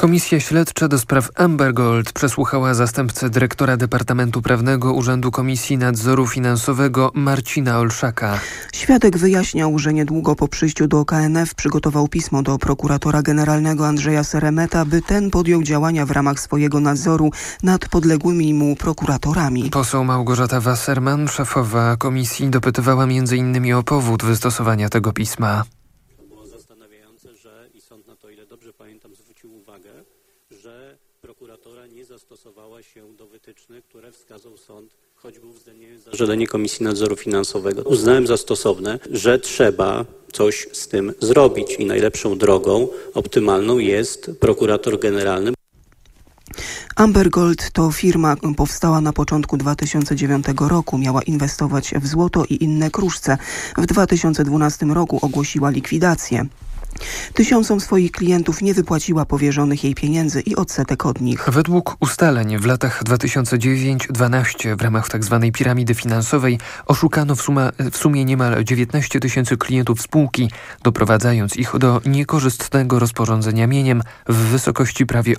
Komisja Śledcza do spraw Amber Gold przesłuchała zastępcę dyrektora Departamentu Prawnego Urzędu Komisji Nadzoru Finansowego Marcina Olszaka. Świadek wyjaśniał, że niedługo po przyjściu do KNF przygotował pismo do prokuratora generalnego Andrzeja Seremeta, by ten podjął działania w ramach swojego nadzoru nad podległymi mu prokuratorami. Poseł Małgorzata Wasserman, szefowa komisji, dopytywała m.in. o powód wystosowania tego pisma. Prokuratora nie zastosowała się do wytycznych, które wskazał sąd, choćby uwzględniając zażalenie Komisji Nadzoru Finansowego. Uznałem za stosowne, że trzeba coś z tym zrobić i najlepszą drogą optymalną jest prokurator generalny. Amber Gold to firma powstała na początku 2009 roku. Miała inwestować w złoto i inne kruszce. W 2012 roku ogłosiła likwidację. Tysiącom swoich klientów nie wypłaciła powierzonych jej pieniędzy i odsetek od nich. Według ustaleń w latach 2009-2012 w ramach tzw. piramidy finansowej oszukano w sumie niemal 19 tysięcy klientów spółki, doprowadzając ich do niekorzystnego rozporządzenia mieniem w wysokości prawie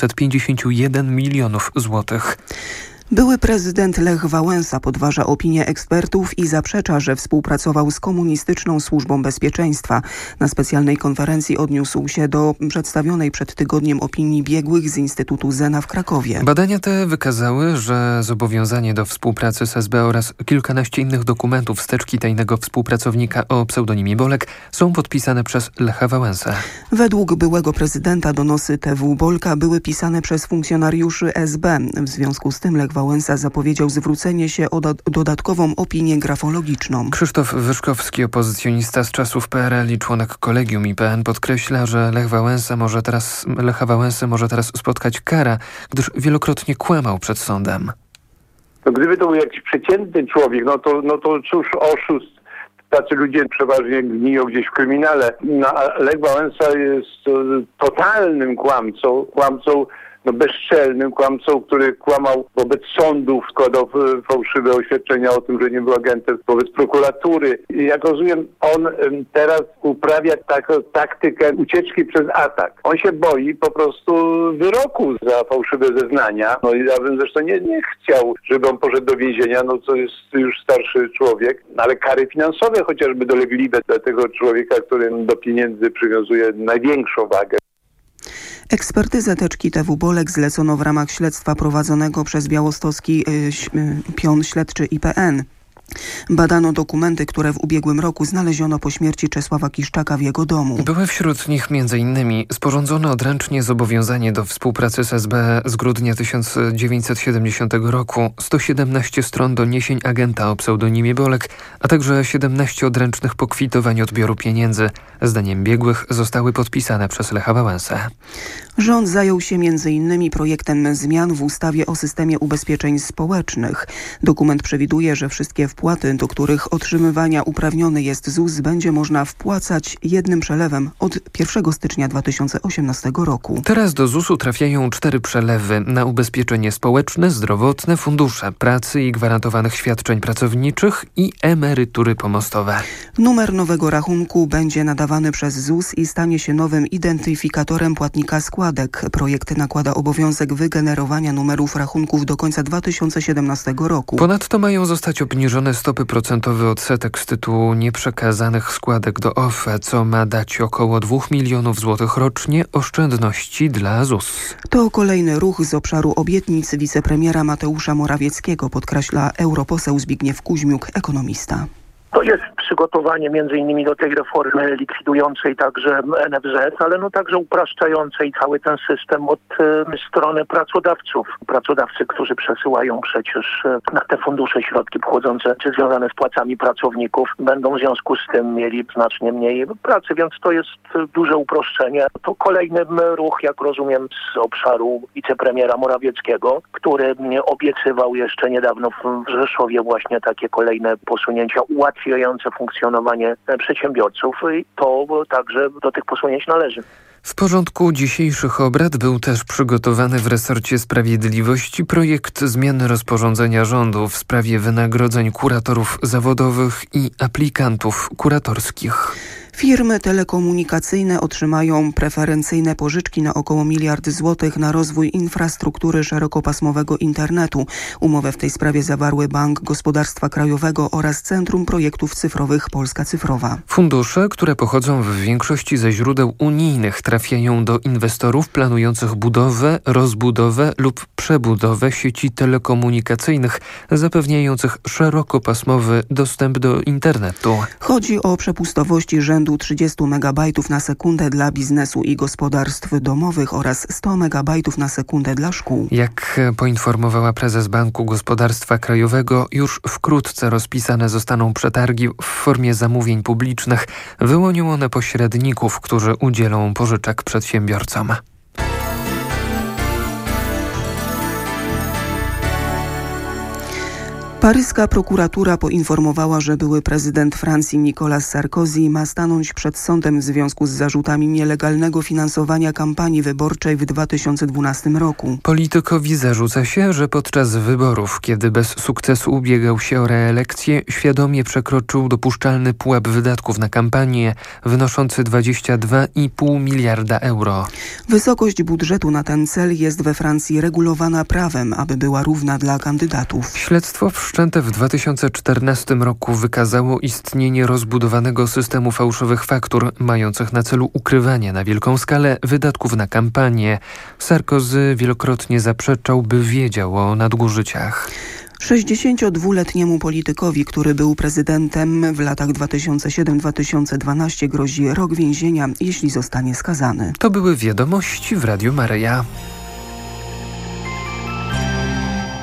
851 milionów złotych. Były prezydent Lech Wałęsa podważa opinię ekspertów i zaprzecza, że współpracował z komunistyczną służbą bezpieczeństwa. Na specjalnej konferencji odniósł się do przedstawionej przed tygodniem opinii biegłych z Instytutu Zena w Krakowie. Badania te wykazały, że zobowiązanie do współpracy z SB oraz kilkanaście innych dokumentów z teczki tajnego współpracownika o pseudonimie Bolek są podpisane przez Lecha Wałęsę. Według byłego prezydenta donosy TW Bolka były pisane przez funkcjonariuszy SB. W związku z tym Lech Wałęsa zapowiedział zwrócenie się o dodatkową opinię grafologiczną. Krzysztof Wyszkowski, opozycjonista z czasów PRL i członek Kolegium IPN, podkreśla, że Lecha Wałęsę może teraz spotkać kara, gdyż wielokrotnie kłamał przed sądem. No, gdyby to był jakiś przeciętny człowiek, no to cóż, oszust. Tacy ludzie przeważnie gniją gdzieś w kryminale. A Lech Wałęsa jest totalnym kłamcą bezczelnym kłamcą, który kłamał wobec sądów, składał fałszywe oświadczenia o tym, że nie był agentem, wobec prokuratury. I jak rozumiem, on teraz uprawia taką taktykę ucieczki przez atak. On się boi po prostu wyroku za fałszywe zeznania. No i ja bym zresztą nie chciał, żeby on poszedł do więzienia, to jest już starszy człowiek, ale kary finansowe chociażby dolegliwe dla tego człowieka, który do pieniędzy przywiązuje największą wagę. Ekspertyzę teczki TW Bolek zlecono w ramach śledztwa prowadzonego przez białostocki pion śledczy IPN. Badano dokumenty, które w ubiegłym roku znaleziono po śmierci Czesława Kiszczaka w jego domu. Były wśród nich m.in. sporządzone odręcznie zobowiązanie do współpracy z SB z grudnia 1970 roku, 117 stron doniesień agenta o pseudonimie Bolek, a także 17 odręcznych pokwitowań odbioru pieniędzy. Zdaniem biegłych zostały podpisane przez Lecha Wałęsę. Rząd zajął się m.in. projektem zmian w ustawie o systemie ubezpieczeń społecznych. Dokument przewiduje, że wszystkie wpłaty, do których otrzymywania uprawniony jest ZUS, będzie można wpłacać jednym przelewem od 1 stycznia 2018 roku. Teraz do ZUS-u trafiają 4 przelewy na ubezpieczenie społeczne, zdrowotne, fundusze pracy i gwarantowanych świadczeń pracowniczych i emerytury pomostowe. Numer nowego rachunku będzie nadawany przez ZUS i stanie się nowym identyfikatorem płatnika składek. Projekt nakłada obowiązek wygenerowania numerów rachunków do końca 2017 roku. Ponadto mają zostać obniżone stopy procentowe odsetek z tytułu nieprzekazanych składek do OFE, co ma dać około 2 milionów złotych rocznie oszczędności dla ZUS. To kolejny ruch z obszaru obietnic wicepremiera Mateusza Morawieckiego, podkreśla europoseł Zbigniew Kuźmiuk, ekonomista. To jest przygotowanie między innymi do tej reformy likwidującej także NFZ, ale także upraszczającej cały ten system od strony pracodawców. Pracodawcy, którzy przesyłają przecież na te fundusze środki pochodzące czy związane z płacami pracowników, będą w związku z tym mieli znacznie mniej pracy, więc to jest duże uproszczenie. To kolejny ruch, jak rozumiem, z obszaru wicepremiera Morawieckiego, który obiecywał jeszcze niedawno w Rzeszowie właśnie takie kolejne posunięcia ułatwiające funkcjonowanie przedsiębiorców i to także do tych posunięć należy. W porządku dzisiejszych obrad był też przygotowany w resorcie sprawiedliwości projekt zmiany rozporządzenia rządu w sprawie wynagrodzeń kuratorów zawodowych i aplikantów kuratorskich. Firmy telekomunikacyjne otrzymają preferencyjne pożyczki na około 1 miliard złotych na rozwój infrastruktury szerokopasmowego internetu. Umowę w tej sprawie zawarły Bank Gospodarstwa Krajowego oraz Centrum Projektów Cyfrowych Polska Cyfrowa. Fundusze, które pochodzą w większości ze źródeł unijnych, trafiają do inwestorów planujących budowę, rozbudowę lub przebudowę sieci telekomunikacyjnych zapewniających szerokopasmowy dostęp do internetu. Chodzi o przepustowości rzędu 30 MB na sekundę dla biznesu i gospodarstw domowych oraz 100 MB na sekundę dla szkół. Jak poinformowała prezes Banku Gospodarstwa Krajowego, już wkrótce rozpisane zostaną przetargi w formie zamówień publicznych. Wyłonią one pośredników, którzy udzielą pożyczek przedsiębiorcom. Paryska prokuratura poinformowała, że były prezydent Francji Nicolas Sarkozy ma stanąć przed sądem w związku z zarzutami nielegalnego finansowania kampanii wyborczej w 2012 roku. Politykowi zarzuca się, że podczas wyborów, kiedy bez sukcesu ubiegał się o reelekcję, świadomie przekroczył dopuszczalny pułap wydatków na kampanię wynoszący 22,5 miliarda euro. Wysokość budżetu na ten cel jest we Francji regulowana prawem, aby była równa dla kandydatów. Śledztwo wszczęte w 2014 roku wykazało istnienie rozbudowanego systemu fałszywych faktur, mających na celu ukrywanie na wielką skalę wydatków na kampanię. Sarkozy wielokrotnie zaprzeczał, by wiedział o nadużyciach. 62-letniemu politykowi, który był prezydentem w latach 2007-2012, grozi rok więzienia, jeśli zostanie skazany. To były wiadomości w Radiu Maryja.